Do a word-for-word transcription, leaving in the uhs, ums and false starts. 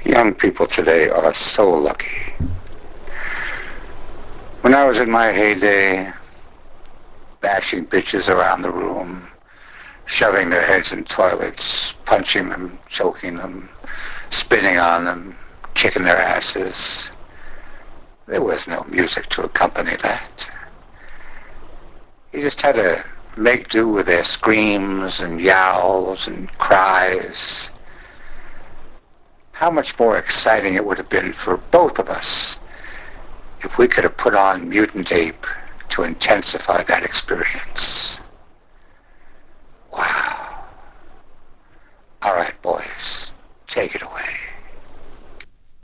Young people today are so lucky. When I was in my heyday, bashing bitches around the room, shoving their heads in toilets, punching them, choking them, spitting on them, kicking their asses, there was no music to accompany that. You just had to make do with their screams and yowls and cries. How much more exciting it would have been for both of us if we could have put on Mutant Ape to intensify that experience.